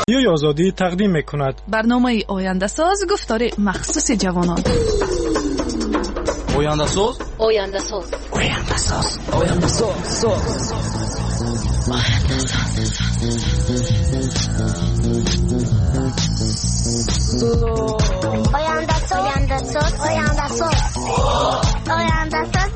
رادیوی آزادی تقدیم می‌کند. برنامه آینده ساز گفتار مخصوص جوانان. آینده ساز آینده ساز آینده ساز آینده ساز آینده ساز آینده ساز آینده ساز آینده ساز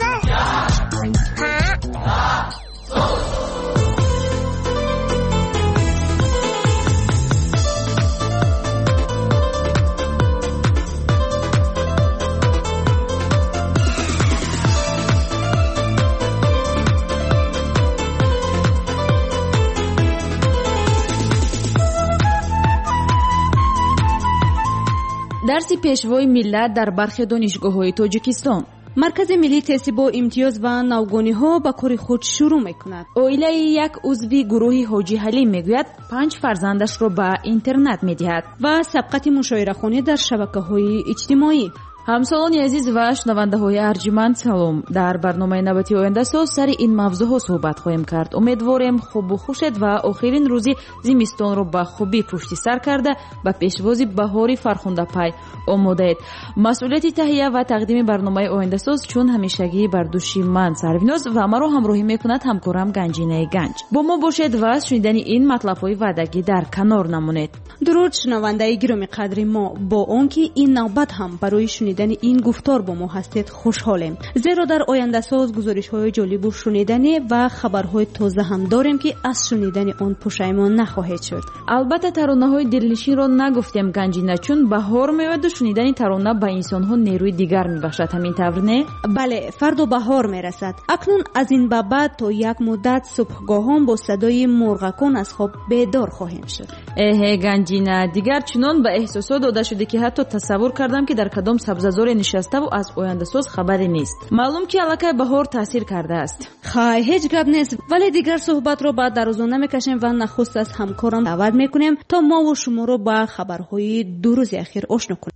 درسی پیشوای ملت در برخی دانشگاه‌های تاجیکستان. مرکز ملی تحصیل با امتیاز و نوگانی‌ها به کار خود شروع می‌کند. عائله یک عضو گروه حاجی حلیم میگوید 5 فرزندش را به اینترنت می‌دهد و سبقت مشاوره‌خوانی در شبکه‌های اجتماعی. همسالان عزیز و شنونده‌های ارجمند سلام. در برنامه نوبتی آینده ساز سر این موضوع‌ها صحبت خواهیم کرد. امیدواریم خوب و خوشت و آخرین روزی زمستان رو به خوبی پشت سر کرده به پیشواز بهاری فرخنده پی آماده اید. مسئولیت تهیه و تقدیم برنامه آینده ساز چون همیشگی بر دوش من سرویناز و ما رو همراهی میکند همکارم گنجینه گنج. با ما باشید و از شنیدن این مطلب‌های وعدگی در کنار نمونید. درود شنونده گرامی قدر ما، با آنکه این نوبت هم برای شنیدن این گفتار با ما هستید خوشحالیم، زیرا در آینده ساز گزارش‌های جالب و شنیدنی و خبرهای تازه هم داریم که از شنیدن آن پشیمان نخواهید شد. البته ترانه‌های دلنشین را نگفتیم گنجینه، چون بهار میاد و شنیدن ترانه به انسان‌ها نیروی دیگر میبخشد. همین طور نه؟ بله، فردا بهار میرسد. اکنون از این به بعد تا یک مدت صبحگاهان با صدای مرغکان از خواب بیدار خواهیم شد. گنجینه، دیگر چنان به احساسات داده شده که حتی تصور کردم که در کدام سبززار نشسته و از آینده ساز خبری نیست. معلوم که الکی بهار تاثیر کرده است. خیر، هیچ گپ نیست، ولی دیگر صحبت رو بعد درازانه میکشیم و نخست از همکارم دعوت میکنیم تا ما و شما رو با خبرهای 2 روز اخیر آشنا کنیم.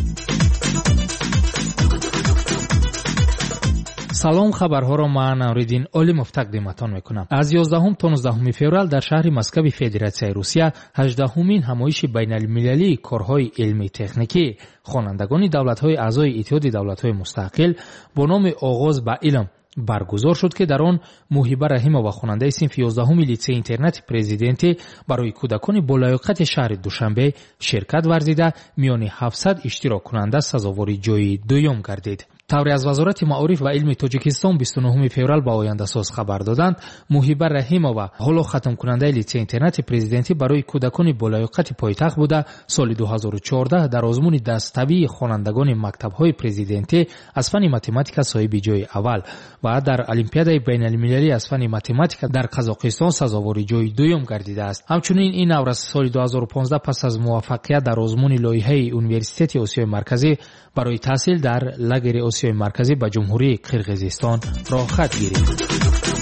سلام، خبرها ما نوریدین علموف تقدیمتان میکنم. از 11 تا 19 فوریه در شهر مسکو فدراسیای روسیه 18مین همایش بین المللی کارهای علمی تکنیکی خوانندگان دولت‌های اعضای اتحاد دولت‌های مستقل با نام آغاز به علم برگزار شد که در آن موهبه رحیمова خواننده صنف 11 لیسه اینترنت پرزیدنتی برای کودکان بالایقت شهر دوشنبه شرکت ورزیده میان 700 اشتراک کننده سزاوار جای دوم گردید. طوری از وزارت معارف و علم تاجیکستان 29 فوریه با آینده ساز خبر دادند موهبه رحیمова حالا ختم کننده لیسه اینترنت پرزیدنتی برای کودکان بالایقت پایتخت بوده سال 2014 در آزمون دستاوی خوانندگان مکتب‌های پرزیدنتی از فن متماتیک صاحب جای اول و در المپیادای بین المللی از فن متماتیک در قزاقستان سزاوار جای دوم گردیده است. همچنین این نوروز سال 2015 پس از موفقیت در آزمون لایحه اونیورسیته آسیای مرکزی برای تحصیل در لاگر آسیای مرکزی به جمهوری قرقیزستان راه خط گرفت.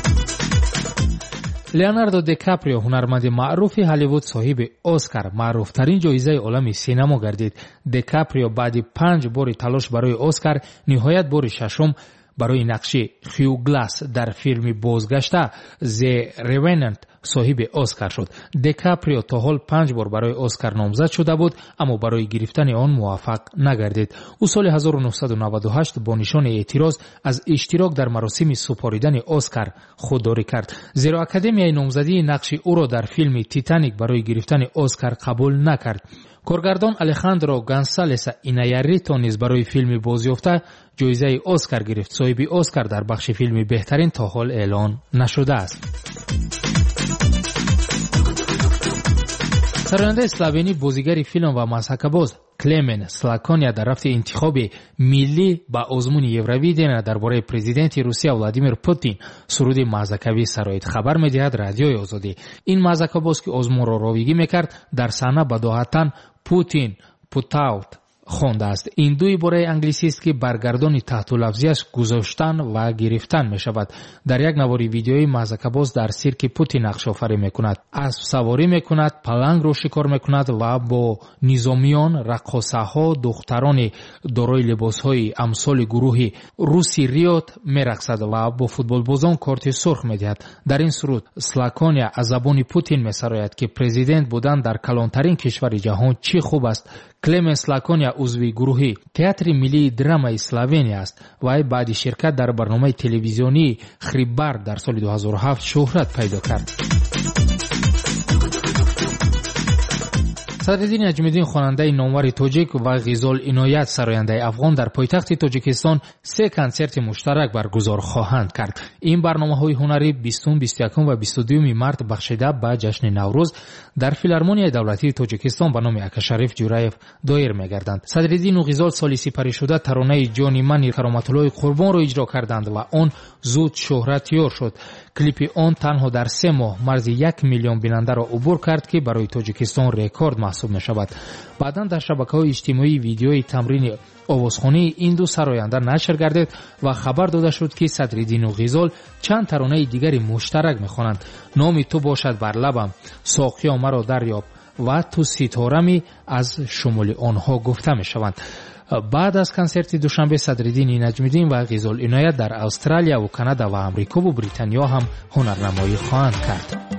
لیوناردو دیکاپریو هنرمند معروف هالیوود صاحب اسکار معروفترین جایزه عالم سینما گردید. دیکاپریو بعد 5 بار تلاش برای اسکار نهایت بار ششم برای نقش هیو گلاس در فیلم بازگشته The Revenant صاحب اسکار شد. دیکاپریو تا حال 5 بار برای اسکار نامزد شده بود اما برای گرفتن آن موفق نگردید. او سال 1998 با نشان اعتراض از اشتراک در مراسم سپاریدن اسکار خودداری کرد، زیرا اکادمیای نامزدی نقش او را در فیلم تیتانیک برای گرفتن اسکار قبول نکرد. کارگردان الخاندرو گانسالس اینایاریتو نیز برای فیلم بازیافته جایزه اسکار گرفت. صاحب اسکار در بخش فیلم بهترین تا حال اعلان نشده است. سراننده اسلوونی بازیگر فیلم و مسحک‌باز کلمن سلاکانیا در رفت انتخاب ملی با آزمون یورویدن درباره پرزیدنت روسیه ولادیمیر پوتین سرود مزحک‌وی سرایت خبر می‌دهد رادیوی آزادی. این مزحک‌باز که آزمون را راویگی می‌کرد در صحنه بداهتاً پوتین پوتاوت خونده است. این دو عباره انگلیسی است که برگردان تحت لفظی است گذاشتن و گرفتن می شود. در یک نواری ویدیویی مزدک‌باز در سیرک پوتین نقش آفرینی می کند. اسب سواری می کند، پلنگ را شکار می کند و با نظامیان، رقاصه‌ها، دختران دارای لباس‌های امثال گروه روسی ریوت می رقصد و با فوتبالبازان کارت سرخ می دهد. در این صورت سلاکونیا از زبان پوتین می سراید که پرزیدنت بودن در کلانترین کشور جهان چی خوب است. کلمنس سلاکونیا عضو گروه تئاتر ملی درامای اسلوونیا است و بعد شرکت در برنامه تلویزیونی خریبار در سال 2007 شهرت پیدا کرد. صدرالدین نجمی‌الدین خواننده نامور تاجیک و غزال عنایت سراینده افغان در پایتخت تاجیکستان 3 کنسرت مشترک برگزار خواهند کرد. این برنامه‌های هنری 20، 21 و 22 مارس بخشیده به جشن نوروز در فیلارمونیای دولتی تاجیکستان به نام اکاشریف جورایف دایر می‌گردند. صدرالدین و غزال سالی سپری شده ترانه جانی من کرامت الله قربان را اجرا کردند و آن زود شهرت یافت شد. کلیپ آن تنها در 3 ماه مرز 1 میلیون بیننده را عبور کرد که برای تاجیکستان رکورد محسوب می شود. بعداً در شبکه‌های اجتماعی ویدیوی تمرین آوازخوانی این دو سراینده نشر گردید و خبر داده شد که صدرالدین و غزال چند ترانه دیگری مشترک می‌خوانند. نام تو باشد بر لبم، ساقیا مرا دریاب و تو ستارمی از شمول آنها گفته می‌شوند. بعد از کنسرت دوشنبه صدرالدین نجمی‌الدین و غزال عنایت در استرالیا و کانادا و آمریکا و بریتانیا هم هنرنمایی خواهند کرد.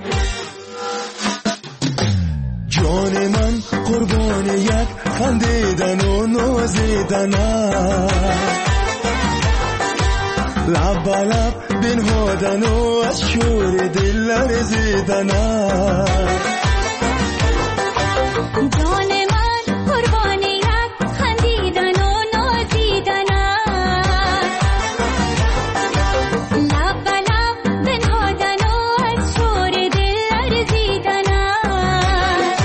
جان من قربان یک خندیدن و نازیدن است، لب به لب بنهادن و از شور دل لرزیدن است. جان من قربان یک خندیدن و نازیدن است، لب به لب بنهادن و از شور دل لرزیدن است.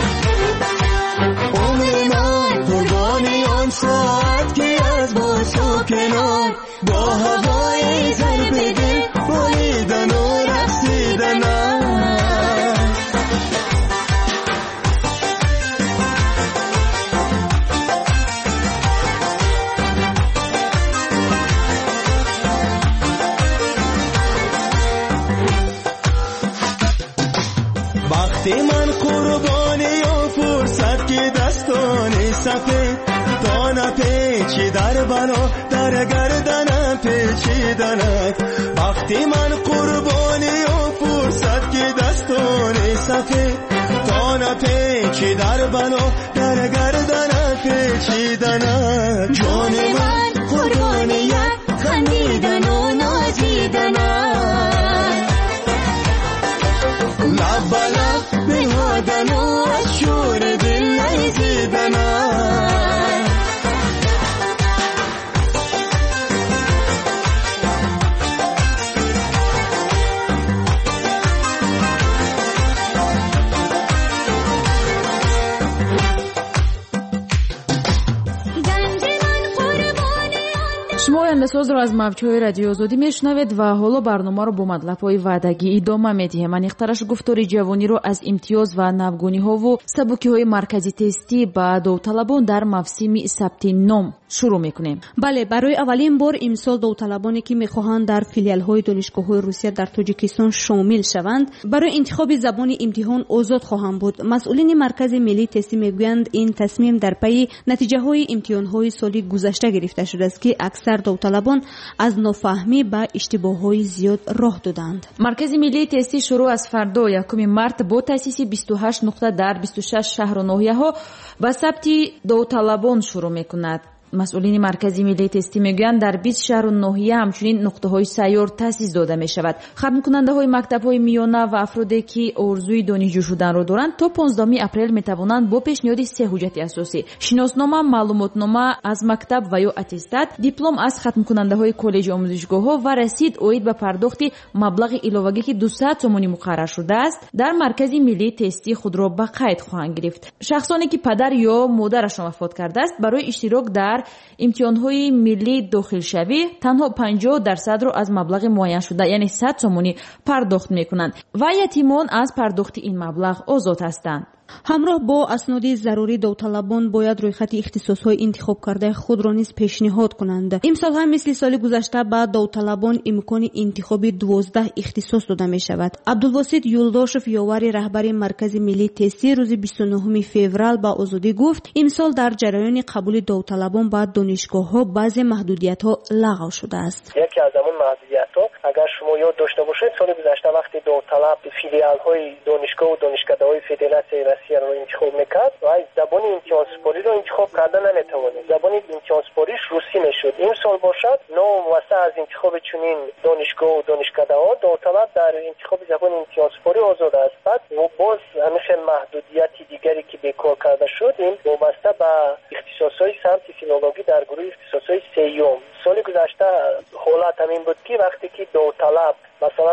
عمر من قربان آن ساعت که از بوسو کنار با هوای ضرب دل بالیدن و رقصیدن است. وقتی من قربانی و فرصت که دستان سفید دانه پیچی در بنا در گردنم پیچیدنت. وقتی من قربانی و فرصت که دستان سفید دانه پیچی در بنا در گردنم پیچیدنت. جان من قربانی یک خندیدن و نازیدن است، لب به لب بنهادن و از شور دل لرزیدن است. شما آینده‌ساز را از موج‌های رادیو آزادی میشنوید و حالا برنامه رو با مطلب‌های وعدگی ادامه میدیم. من اختراش گفتاری جوانی رو از امتیاز و نوگونی‌ها و سبکی‌های مرکزی تستی با داوطلبان در موسم ثبت نام شروع میکنیم. بله، برای اولین بار امسال داوطلبانی که میخواهند در فیلیال‌های دانشگاه‌های روسیه در تاجیکستان شامل شوند برای انتخاب زبان امتحان آزاد خواهند بود. مسئولین مرکز ملی تستی میگویند این تصمیم در پی نتیجه‌های امتحان‌های سال گذشته گرفته شده است که اکثر داوطلبان از نافهمی به اشتباه‌های زیاد راه دادند. مرکز ملی تستی شروع از فردا 1 مارس با تأسیس 28 نقطه در 26 شهر و ناحیه‌ها و ثبت داوطلبان شروع می‌کند. مسئولین مرکزی ملی تستی میگویند در 20 شهر و ناحیه همچنین نقطه‌های سیار تأسیس داده می‌شود. ختم کننده‌های مکتب‌های میانه و افرادی که آرزوی دانشجو شدن را دارند تا 15 اپریل می‌توانند با پیشنهاد 3 حجت اساسی: شناسنامه، معلوماتنامه از مکتب و یا اتستات، دیپلم از ختم کننده‌های کالج آموزشگاه‌ها و رسید اوید به پرداخت مبلغ علاوه‌ای که 200 تومان مقرر شده است در مرکز ملی تستی خود را به قید خواهند گرفت. شخصانی که پدر یا مادرشان وفات کرده است برای اشتراک در امتحان‌های ملی داخلشوی تنها 50% را از مبلغ معین شده یعنی 100 تومان پرداخت می‌کنند و یتیمان از پرداخت این مبلغ آزاد هستند. ҳамроҳ бо асноди зарурӣ довталабон бояд рӯйхати ихтисосҳои интихоб кардаи худро низ пешниҳод кунанд. имсол ҳам мисли соли гузашта ба довталабон имкони интихоби 12 ихтисос дода мешавад. абдулвосит юлдошев ёвари раҳбари маркази миллии тестӣ рӯзи 29 феврал ба озодӣ гуфт имсол дар ҷараёни қабули довталабон ба донишгоҳҳо баъзе маҳдудиятҳо лағв шудааст. яке аз амон маҳдудиятҳо, агар шумо ёд дошта бошед, соли гузашта вақти довталаб филиалҳои донишгоҳу донишкадаҳои федератсияи Россияро интихоб мекард ва забони имтиҳонсупориро интихоб карда наметавонид. забони имтиҳонсупориш русӣ мешуд. имсол бошад новомувасса аз интихоби чунин донишгоҳу донишкадаҳо довталаб дар интихоби забони имтиҳонсупорӣ озод аст. баъд боз ҳамин хел маҳдудияти дигаре ки бекор карда шуд, ин вобаста ба ихтисосҳои самти филологӣ дар гурӯҳи ихтисосҳои сеюм. соли гузашта ҳолат ҳамин буд ки вақте ки довталаб масалан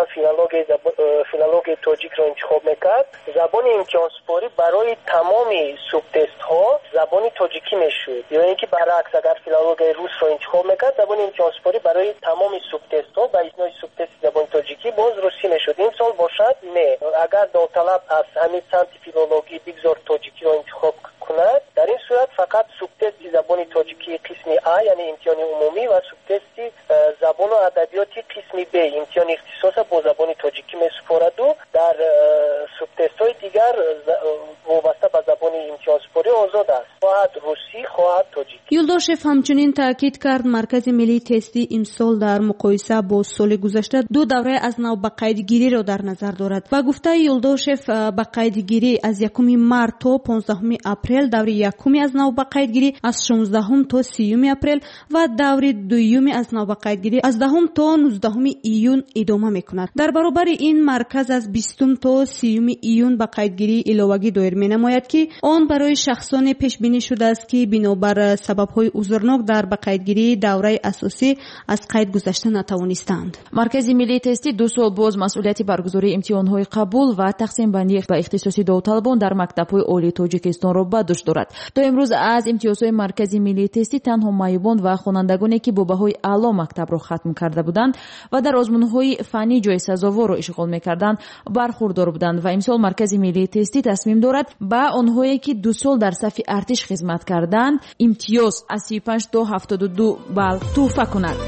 филологияи тоҷикро интихоб мекард, забони имтиҳонсупорӣ барои тамоми субтестҳо забони тоҷикӣ мешуд. яъне ки баръакс, агар филологияи русро интихоб мекард, забони имтиҳонсупорӣ барои тамоми субтестҳо ба изнои субтести забони тоҷикӣ боз русӣ мешуд. ин сол бошад не. агар довталаб аз ҳамин самти филологӣ бигзор тоҷикиро интихоб кунад, дар ин сурат фақат субтести забони тоҷикӣ қисми А, яъне имтиҳони умумӣ ва субтести забону адабиёти қисми Б, имтиҳони ихтисоса бо забони тоҷикӣ месупораду дар субтестҳои дигар вобаста ба забони имтиҳонсупорӣ озод аст, хоҳад русӣ, хоҳад тоҷикӣ. юлдошев ҳамчунин таъкид кард маркази миллии тестӣ имсол дар муқоиса бо соли гузашта ду давраи аз нав ба қайдгириро дар назар дорад. Ба гуфтаи юлдошев ба қайдгирӣ аз 1 март то 15 апрел, даври якуми аз нав ба қайдгирӣ аз 16 то 30 апрел ва даври дуюми аз нав ба қайдгирӣ аз 10 то 19 июн идома мекунад. дар баробари ин марказ аз 20 то 30 июн ба қайдгирии иловагӣ доир менамояд ки он барои шахсоне пешбинӣ шудааст ки бинобар сабабҳои узрнок дар ба қайдгирии давраи асосӣ аз қайд гузашта натавонистанд. маркази миллии тестӣ 2 сол боз масъулияти баргузории имтиҳонҳои қабул ва тақсимбандии ба ихтисоси довталабон дар мактабҳои олии тоҷикистонро ба дӯш дорад. то имрӯз аз имтиёзҳои маркази миллии тестӣ танҳо маъюбон ва хонандагоне ки бо баҳои аъло мактабро хатм карда буданд ва дар озмунҳои фаннӣ ҷои сазоворро ишғол мекарданд бархурдор буданд ва имсол маркази миллии тестӣ тасмим дорад ба онҳое ки 2 сол дар сафи артиш хизмат карданд имтиёз аз 35 то 72 балл тӯҳфа кунад.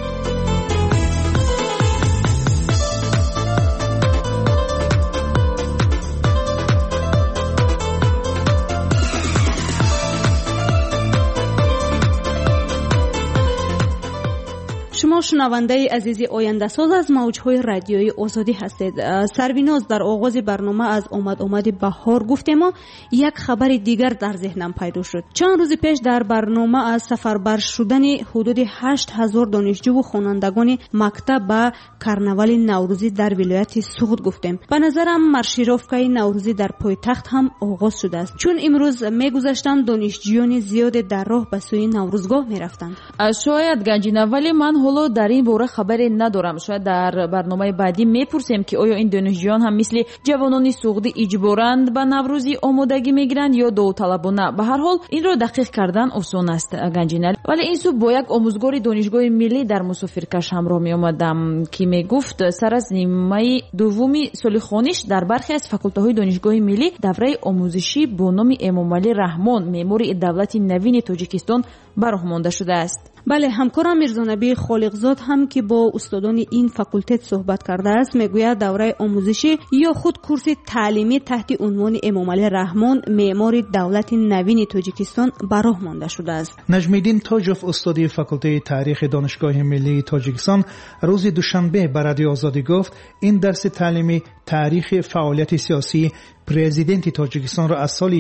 شما شنونده عزیزی آینده ساز از موجهای رادیویی آزادی هستید. سرویناز در آغاز برنامه از آمد بهار گفتیم و یک خبر دیگر در ذهنم پیدا شد. چند روز پیش در برنامه از سفربر شدن حدود 8000 دانشجو و خوانندگان مکتب به کرنوال نوروزی در ولایت سوغد گفتیم. به نظرم مارشیروفکای نوروزی در پایتخت هم آغاز شده است، چون امروز میگذشتند دانشجویان زیاد در راه به سوی نوروزگاه میرفتند. شاید گنجینه، ولی من حالا در این باره خبری ندارم. شاید در برنامه بعدی میپرسیم که آیا این دانشجویان هم مثل جوانان سوغدی اجباراً به نوروزی آمادگی میگیرند یا داوطلبانه. به هر حال این رو دقیق کردن آسان است گنجینه. ولی این صبح با یک آموزگار دانشگاه ملی در مسافرکش همراه می آمدم که میگفت سر از نیمه دومی سال خوانش در برخی از فاکولته‌های دانشگاه ملی دوره آموزشی با نام امامعلی رحمان معمار دولت نوین تاجیکستان براه مانده شده است. بله، همکارم میرزانبی خالقزاد هم که با استادان این فاکولته صحبت کرده است میگوید دوره آموزشی یا خود کورس تعلیمی تحت عنوان امامعلی رحمان معمار دولت نوین تاجیکستان براه مانده شده است. نجمیدین تاجوف استاد فاکولته تاریخ دانشگاه ملی تاجیکستان روز دوشنبه به رادیو آزادی گفت این درس تعلیمی تاریخ فعالیت سیاسی پرزیدنت تاجیکستان را از سال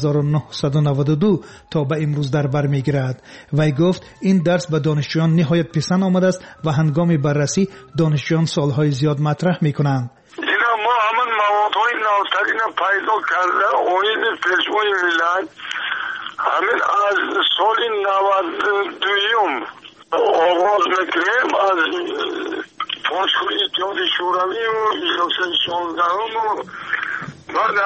1992 تا به امروز در بر میگیرد. وی گفت این درس به دانشجویان نهایت پسند آمده است و هنگام بررسی دانشجویان سوالهای زیاد مطرح میکنند. ما همون موادهای نوترین پیدا کرده اوین پژوهای ملت همین از سال 92 آغاز میکنیم از پاسخوی اتحاد شوروی و 1916 و بعد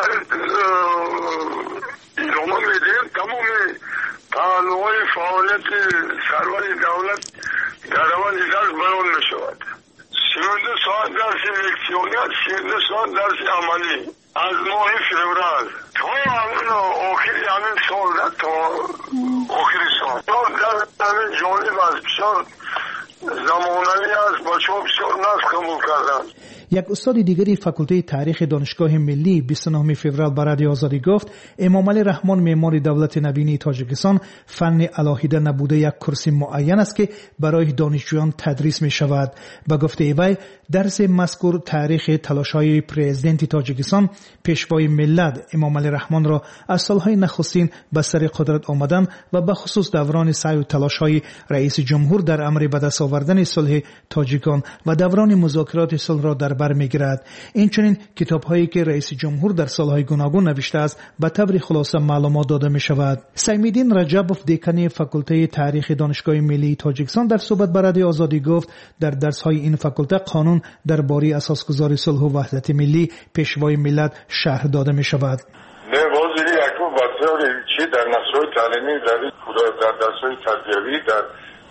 ادامه میدیم. تمام پهلوهای فعالیت سرور دولت در روان درس بیان میشود. 32 ساعت درس لکسیونی، 32 ساعت درس عملی از ماه فوریه تا آخری همین سال تا آخری سال همین جالب است. بسیار زمانوی است. بچه ها بسیار ناز قبول کردن. یک استاد دیگری فاکولته تاریخ دانشگاه ملی 29 فوریه به رادیو آزادی گفت امام علی رحمان معمار دولت نبینی تاجیکستان فن الهیده نبوده یک کرسی معین است که برای دانشجویان تدریس می شود. به گفته وی درس مذکور تاریخ تلاش‌های پرزیدنت تاجیکستان پیشوای ملت امام علی رحمان را از سالهای نخستین به سر قدرت آمدن و به خصوص دوران سعی و تلاش‌های رئیس جمهور در امر به دست آوردن صلح تاجیکان و دوران مذاکرات صلح را در بر می‌گیرد. اینچنین کتاب‌هایی که رئیس جمهور در سالهای گوناگون نوشته است به طور خلاصه معلومات داده می‌شود. سیم‌الدین رجبوف دکان فاکولته تاریخ دانشگاه ملی تاجیکستان در صحبت با رادیو آزادی گفت در درس‌های این فاکولته قانون درباره اساسگذاری صلح و وحدت ملی پیشوای ملت شرح داده می‌شود. نه وزیری اکنون بسیار چی در نصرهای تعلیمی در درس‌های تربیوی در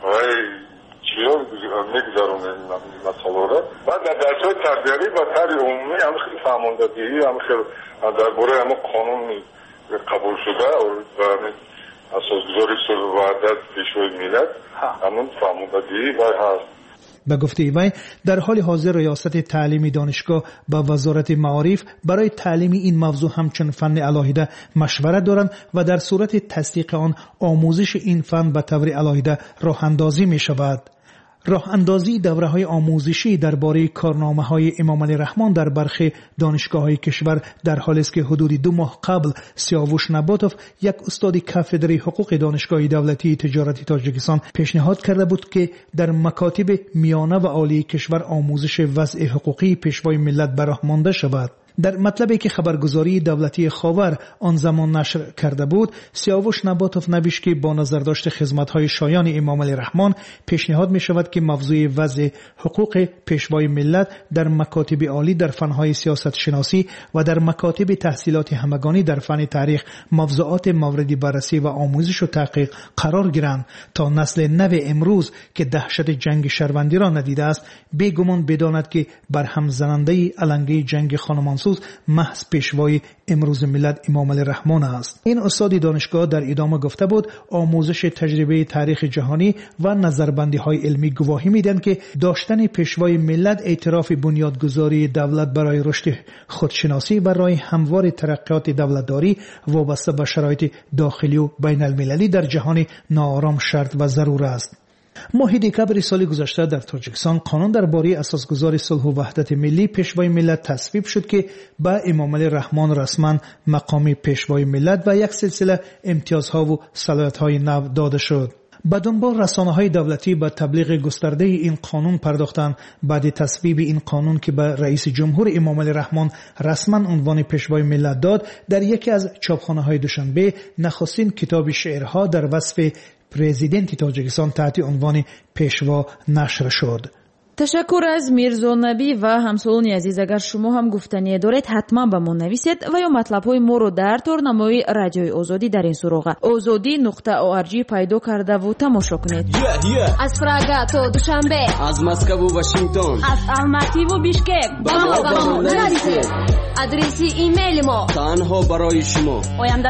چیو میگذارم مسئله را بعد در درس‌های تربیوی و طور عمومی هم خیلی فرماندهی هم خیلی درباره هم قانون قبول شده و اساسگذاری صلح و وحدت پیشوای ملت همون فرماندهی و هست. به گفته وی در حال حاضر ریاست تعلیمی دانشگاه با وزارت معارف برای تعلیم این موضوع همچون فن الهیده مشورت دارند و در صورت تصدیق آن آموزش این فن به طور الهیده راه اندازی می شود. راه اندازی دوره‌های آموزشی درباره کارنامه‌های امام علی رحمان در برخی دانشگاه‌های کشور در حالی است که حدود 2 ماه قبل سیاوش نباتوف یک استاد کافدره حقوق دانشگاه دولتی تجارتی تاجیکستان پیشنهاد کرده بود که در مکاتب میانه و عالی کشور آموزش وضع حقوقی پیشوای ملت براه مانده شود. در مطلبی که خبرگزاری دولتی خاور آن زمان نشر کرده بود سیاوش نباتوف نوشت که با نظرداشت خدمت‌های شایان امام علی رحمان پیشنهاد می شود که موضوع وضع حقوق پیشوای ملت در مکاتب عالی در فنهای سیاست شناسی و در مکاتب تحصیلات همگانی در فن تاریخ موضوعات مورد بررسی و آموزش و تحقیق قرار گیرند تا نسل نو امروز که دهشت جنگ شهروندی را ندیده است بیگمان بداند که برهم زننده علنگه جنگ خانمانسوز محض پیشوای امروز ملت امام علی رحمان است. این استاد دانشگاه در ادامه گفته بود آموزش تجربه تاریخ جهانی و نظربندی های علمی گواهی میدن که داشتن پیشوای ملت اعتراف بنیادگذاری دولت برای رشد خودشناسی و راه هموار ترقیات دولتداری وابسته به شرایط داخلی و بین المللی در جهان ناآرام شرط و ضرور است. ماه دکبر سال گذشته در تاجیکستان قانون درباره اساسگذاری صلح و وحدت ملی پیشوای ملت تصویب شد که به امام علی رحمان رسما مقام پیشوای ملت و یک سلسله امتیازها و صلاحیت‌های نو داده شد. به دنبال رسانه‌های دولتی به تبلیغ گسترده این قانون پرداختند. بعد تصویب این قانون که به رئیس جمهور امام علی رحمان رسما عنوان پیشوای ملت داد در یکی از چاپخانه‌های دوشنبه نخستین کتاب شعرها در وصف پرزیدنت تاجیکستان تحت عنوان پیشوا نشر شد. تشکر از میرزا نبی و همسالون عزیز. اگر شما هم گفتنی دارید حتما به ما نویسید و یا مطلب‌های ما رو در تورنمای رادیوی آزادی در این سراغ azadi.org پیدا کرده و تماشا کنید. از پراگا تا دوشنبه، از مسکو و واشنگتن، از الماتی و بیشکک با ما نویسید. آدرس ایمیل ما تنها برای شما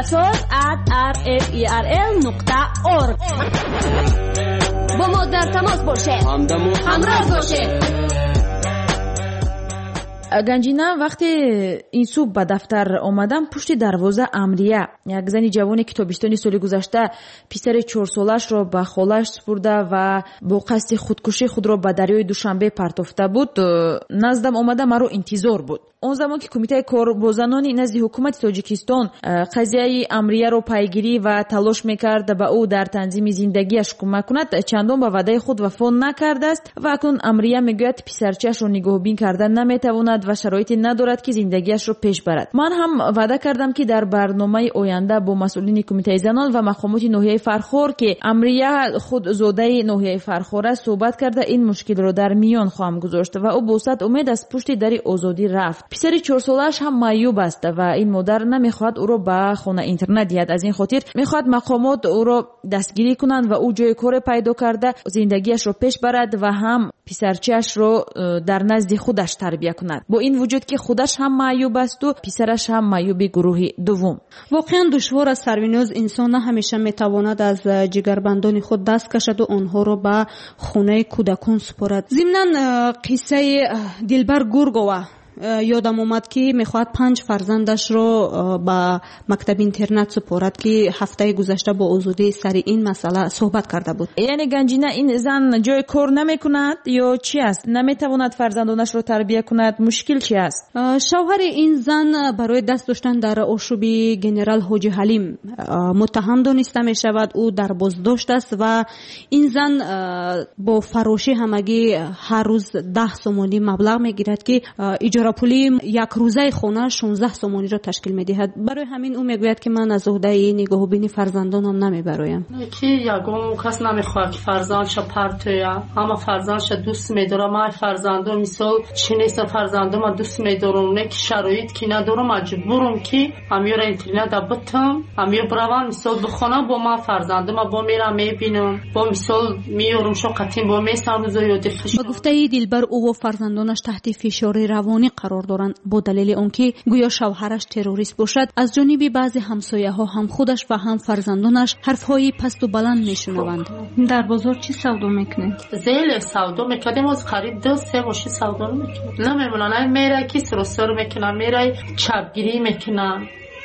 oyandasaz@rferl.org. با ما در تماس باشید. همراه باشید. گنجینا وقتی این صبح به دفتر آمدم پشت دروازه امریه یک زنی جوانی که تابستان سال گذشته پسر 4 سالش را به خالش سپرده و با قصد خودکشی خود را به دریای دوشنبه پرتافته بود نزدم آمده مرا انتظار بود. اون زمان که کمیته کارگزاران نزد حکومت تاجیکستان قضیه امریه را پیگیری و تلاش میکرد به او در تنظیم زندگیش کمک کند چندان به وعده خود وفا نکرده است و اکنون امریه میگوید پسرچه‌اش را نگاهبین کردن نمیتواند و شرایطی ندارد که زندگیش را پیش برد. من هم وعده کردم که در برنامه آینده با مسئولین کمیته زنان و مقامات ناحیه فرخار که امریه خود زاده ناحیه فرخار است صحبت کرده این مشکل را در میان خواهم گذاشت و او با صد امید از پشت در آزادی رفت. писари 4 солааш ҳам маъюб аст ва ин модар намехоҳад ӯро ба хона интернат диҳад. аз ин хотир мехоҳад мақомот ӯро дастгирӣ кунанд ва ӯ ҷои коре пайдо карда зиндагиашро пеш барад ва ҳам писарчиашро дар назди худаш тарбия кунад. бо ин вуҷуд ки худаш ҳам маъюб асту писараш ҳам маъюби гурӯҳи дуввум. воқеан душвор аст сарвиноз инсон на ҳамеша метавонад аз ҷигарбандони худ даст кашаду онҳоро ба хонаи кӯдакон супорад. зимнан қиссаи дилбар гургова ёдам омад ки мехоҳад 5 фарзандашро ба мактаби интернат супорад ки ҳафтаи гузашта бо озодӣ сари ин масъала суҳбат карда буд. яъне ганҷина ин зан ҷои кор намекунад ё чи аст? наметавонад фарзандонашро тарбия кунад? мушкил чи аст? шавҳари ин зан барои даст доштан дар ошуби генерал ҳоҷи ҳалим муттаҳам дониста мешавад. ӯ дар боздошт аст ва ин зан бо фароши ҳамагӣ ҳар рӯз 10 сомонӣ маблағ мегирад ки иҷорапули якрӯзаи хона 16 сомониро ташкил медиҳад. барои ҳамин ӯ мегӯяд ки ман аз уҳдаи нигоҳубини фарзандонам намебароям. ки ягон кас намехоҳад ки фарзандша партоя. ҳама фарзандша дӯст медорад. ман фарзандон мисол чӣ нестам, фарзандома дӯст медорам, не ки шароит ки надорам маҷбурам ки амиёра интернета битам, амиё бравам мисол бихонам бо ман фарзандома бо мерам мебинам, бо мисол меёрам шоқатин бо месам рӯзо ёди хиш. ба гуфтаи дилбар ӯ ва фарзандонаш таҳти фишори равонӣ қарор доранд бо далели он ки гӯё шавҳараш террорист бошад. аз ҷониби баъзе ҳамсояҳо ҳам худаш ва ҳам фарзандонаш ҳарфҳои пасту баланд мешунаванд. дар бозор чӣ савдо мекунед? зеле савдо мекардем, оз қариб 2-3 боши савдо мекунем. намемонам ай мерай ки сиросар мекунам, мерай чапгирӣ мекунам,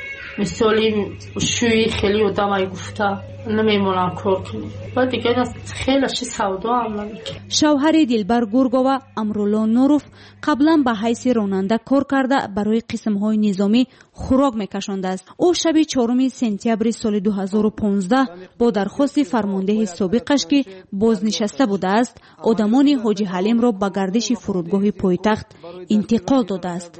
мисоли шӯи хеле одамай гуфта намемонам кор кунем. بعد دیگه خیلی چیز سودا هم نمیکنه. شوهر دلبر گورگووا امرالله نوروف قبلا به حیث راننده کار کرده برای قسم‌های نظامی خوراک میکشانده است. او شب 4 سپتامبر سال 2015 با درخواست فرمانده سابقش که بازنشسته بوده است آدمان حاجی حلیم را به گردش فرودگاه پایتخت انتقال داده است.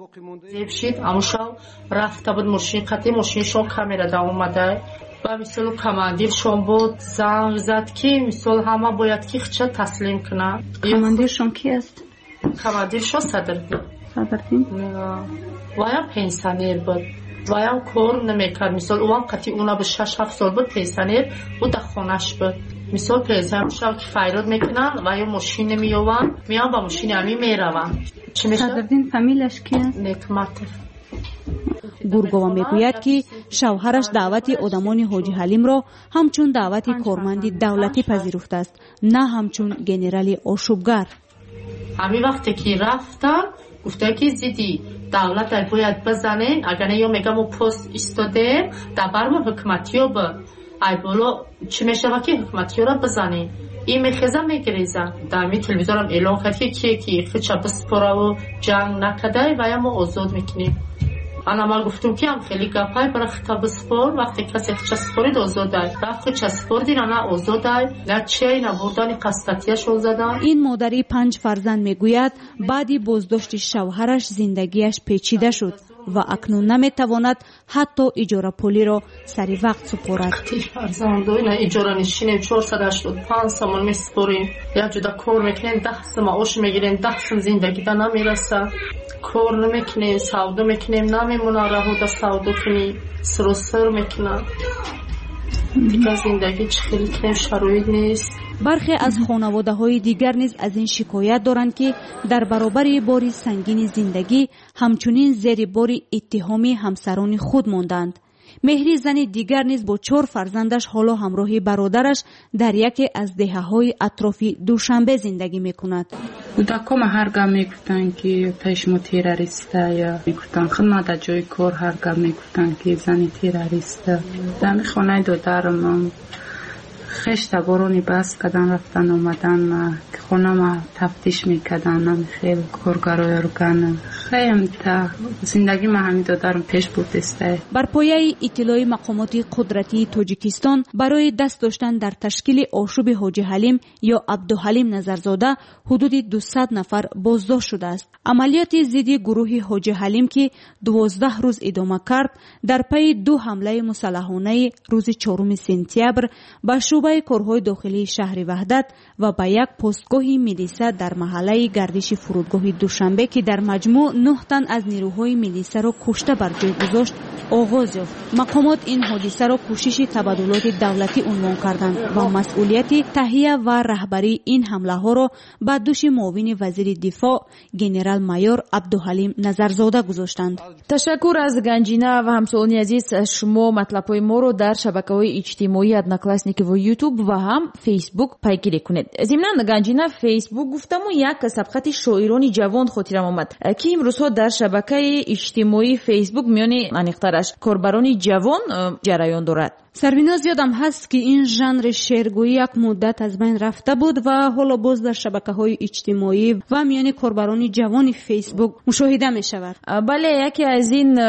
زیبشید اموشاو رفته بود ماشین قطعی ماشینشون کامera دا اومده و مثلا کماندیرشون بود زنگ زد که مثلا همه باید که خچه تسلیم کنن. کماندیرشون کی است؟ کماندیرشون صدر بود. صدرتین؟ ویم پنسانیر بود. ویم کار نمیکرد. مثلا اون قطعی اونا به 6-7 سال بود پنسانیر بود در خونش بود. مثلا پنسانیرشون که فیراد میکنن و یا ماشین نمیوان میان با ماشین همی میروان. صدرتین فامیلش کی است؟ نکمتف. گورگووا میگوید که شوهرش دعوت آدمان حاجی حلیم را همچون دعوت کارمند دولتی پذیرفته است نه همچون گنرال آشوبگر. همین وقتی که رفتن گفته که زیدی دولت باید بزنه اگر نه یا میگم و پست ایستاده در برم حکمتی ها با ای بالا چی میشه که حکمتی ها را بزنه این میخیزم میگریزم در می تلویزیونم اعلان کرد که کی خیچه بسپره و جنگ نکده و یا ما آزاد میکنیم. انا ما گفتم که هم خیلی گپای برای خطاب سپور وقتی کسی خیچه سپورید آزاده وقتی خیچه سپوردی نه آزاده نه چیه نه بردانی قسطتیشون زدن. این مادری 5 فرزند میگوید بعدی بازداشت شوهرش زندگیش پیچیده شد و اکنون نمیتواند حتی اجاره پولی را سری وقت سپورد. فرزند اینا اجاره نشینیم 485 سامان میسپوریم یا جدا کار میکنیم 10 سامان آش میگیریم 10 سامان زندگی دا نمیرسه کار نمیکنیم سودا میکنیم نمیمونه رهو دا سودا کنیم سروسر میکنم دیگه زندگی چه خیلی کنیم شرایط نیست. برخی از خانواده های دیگر نیز از این شکایت دارند که در برابر بار سنگین زندگی همچنین زیر بار اتهام همسران خود ماندند. مهری زن دیگر نیز با 4 فرزندش حالا همراه برادرش در یکی از دهه‌های اطراف دوشنبه زندگی میکند. کودکان هرگاه میگفتند که پشم تروریسته یا میگفتند خدمت جای کار هرگاه میگفتند که زن تروریسته. در خانه دادرم خشت بارونی بس کردن رفتن آمدن که خونه ما تفتیش میکردن خیلی کارگرای رو کنن خیلی تا زندگی ما همین دادرم پیش بودسته. بر پایه اطلاع مقامات قدرتی تاجیکستان برای دست داشتن در تشکیل آشوب حاجی حلیم یا عبدالحلیم نظرزاده حدود 200 نفر بازداشت شده است. عملیات ضد گروه حاجی حلیم که 12 روز ادامه کرد در پی 2 حمله مسلحانه روز 4 سپتامبر به شعبه کارهای داخلی شهر وحدت و به یک پستگاه میلیسا در محله گردش فرودگاه دوشنبه که در مجموع 9 تن از نیروهای میلیسا را کشته بر جای گذاشت آغاز یافت. مقامات این حادثه را کوشش تبادلات دولتی عنوان کردند و مسئولیت تهیه و رهبری این حمله ها را به دوش معاون وزیر دفاع گنرال مایور عبدالحلیم نظرزاده گذاشتند. تشکر از گنجینه و همسایگان عزیز. شما مطلب‌های ما رو در شبکه‌های اجتماعی одноклассники و یوتیوب و هم فیسبوک پیگیری کنید. ضمن گنجینه فیسبوک گفتم و یک صفحه شاعران جوان خاطرم آمد که امروزها در شبکه اجتماعی فیسبوک میان انیقترش کاربران جوان جریان دارد. سربیناز یادم هست که این ژانر شعرگویی یک مدت از بین رفته بود و حالا باز در شبکه‌های اجتماعی و میان کاربران جوان فیسبوک مشاهده می شود. بله، یکی از این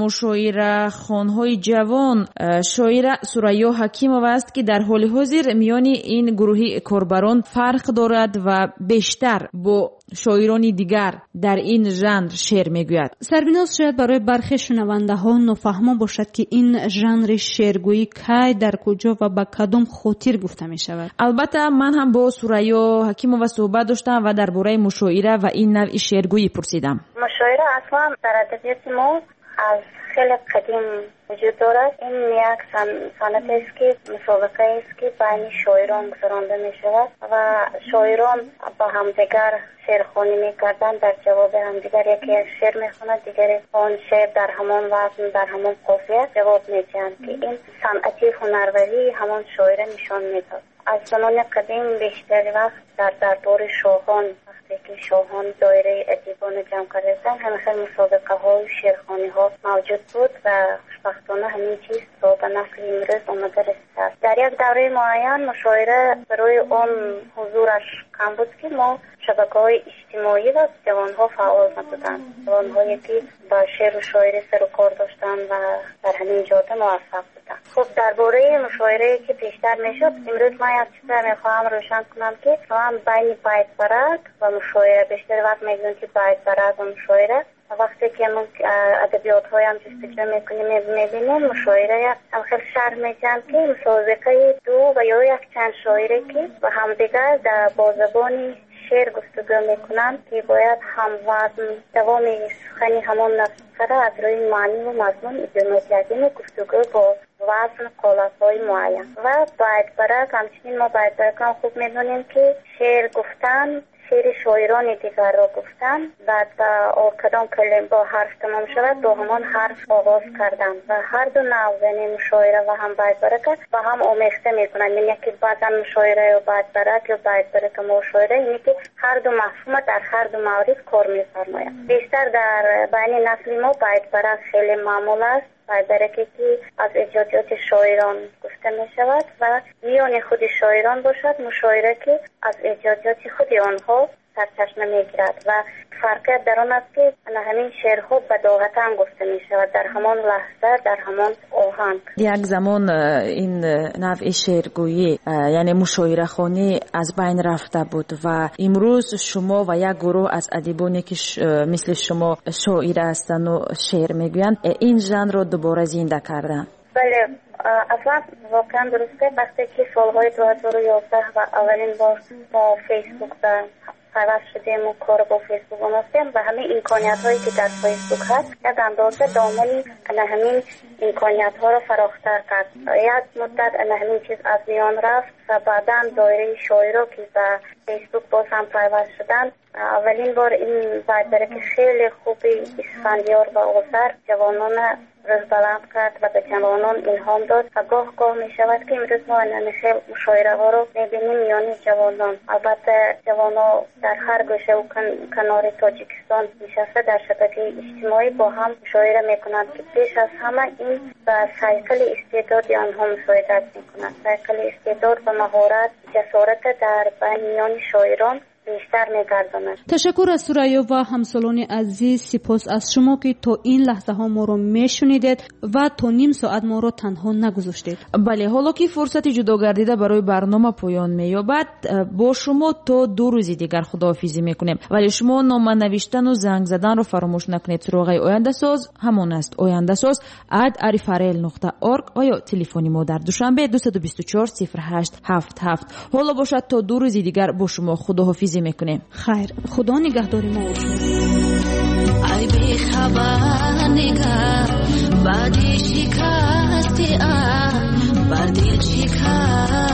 مشاعره خوان‌های جوان شاعر سوریا حکیموف است که در حال حاضر میان این گروهی کاربران فرق دارد و بیشتر با شاعران دیگر در این ژانر شعر میگوید. سربیناز شاید برای برخی شنونده ها نافهمه باشد که این ژانر شعرگویی کی در کجا و به کدام خاطر گفته می شود. البته من هم با سوریا حکیموف صحبت داشتم و درباره مشاعره و این نوع شعرگویی پرسیدم. مشاعره اصلا در ادبیات ما از خیلی قدیم وجود دارد. این یک صنعت است که مسابقه است که بین شاعران گذرانده می شود و شاعران با همدیگر شعرخوانی می کردن. در جواب همدیگر یکی از شعر می خواند، دیگری آن شعر در همان وزن در همان قافیه جواب می دهند که این صنعتی هنروری همان شاعر نشان می داد. از زمان قدیم بیشتر وقت در دربار شاهان که شاهان دایره ادیبان جمع کردن همیشه مسابقه ها و شعرخوانی ها موجود بود و خوشبختانه همین چیز تا به نسل امروز آمده رسیده. در یک دوره معین مشاعره برای آن حضورش کم بود که ما شبکه های اجتماعی و جوان ها فعال نبودند. جوان هایی که با شعر و شاعری سر و کار داشتند و در همین جاده موفق بودند. خب درباره مشاعره که بیشتر میشد امروز من یک چیز میخواهم روشن کنم که هم بین بیت برک و مشاعره بیشتر وقت میگن که بیت برک و مشاعره وقتی که ما ادبیات های هم جستجو میکنیم میبینیم مشاعره هم خیلی شرح میدن که مسابقه دو و یا یک چند شاعره که و همدیگر در با زبان شعر گفتگو میکنن که باید هم وزن دوام سخنی همون نفسه از روی معنی و مضمون ادامه دادن گفتگو با وزن قالب‌های معین و باید برک همچنین ما باید برک هم خوب میدونیم که شعر گفتن شعر شاعران دیگر را گفتن بعد با کدام کلمه با حرف تمام شود با همان حرف آغاز کردن و هر دو نوع یعنی مشاعره و هم باید برکت با هم آمیخته میکنن. یعنی که بعضا مشاعره و باید برک یا باید برکت مشاعره یعنی که هر دو مفهوم در هر دو مورد کار میفرماید. بیشتر در بین نسل ما باید برک خیلی معمول است. باید برکتی که از ایجادات شاعران گفته می شود و میان خود شاعران باشد مشاعره که از ایجادات خود آنها سرچشمه می گیرد و فرقیت در آن است که همین شعرها بداهتا هم گفته می شود در همان لحظه در همان آهنگ. یک زمان این نوع شعرگویی یعنی مشاعره خوانی از بین رفته بود و امروز شما و یک گروه از ادیبانی که مثل شما شاعر هستند و شعر میگویند این ژانر رو دوباره زنده کردن. بله اصلا واقعا درسته. وقتی که سالهای 2011 و اولین بار با فیسبوک پیوست شدیم و کار با فیسبوک آموختیم و همه امکانیت هایی که در فیسبوک هست یک اندازه دامن همین امکانیت ها را فراختر کرد. یک مدت همین چیز از میان رفت و بعدا دایره شاعرها که به فیسبوک باز هم پیوست شدن اولین بار این باید بره که خیلی خوبی اسفندیار و آذر جوانان روز بلند کرد و به جوانان الهام داد و گاه می شود که امروز ما همیشه مشاعره ها رو میبینیم میان جوانان. البته جوانان در هر گوشه و کنار تاجیکستان نشسته در شبکه اجتماعی با هم مشاعره میکنند که پیش از همه این به سایکل استعداد آنها مساعدت میکنند. سایکل استعداد و مهارت جسارت در بین میان شاعران بیشتر می‌گرداند. تشکر از سوریا و همسالان عزیز. سپاس از شما که تا این لحظه ها ما رو میشنیدید و تا نیم ساعت ما رو تنها نگذاشتید. بله حالا که فرصت جدا گردیده برای برنامه پایان می‌یابد با شما تا 2 روز دیگر خداحافظی میکنیم ولی شما نامه نوشتن و زنگ زدن رو فراموش نکنید. سراغ آینده ساز همون است oyandasaz@arifarel.org و یا تلفن ما در دوشنبه 224 0877. حالا باشد تا 2 روز دیگر با شما خداحافظی میکنیم. خیر خدا نگهدار ما. خبر نگاه بعدی شکستی بر دل شکست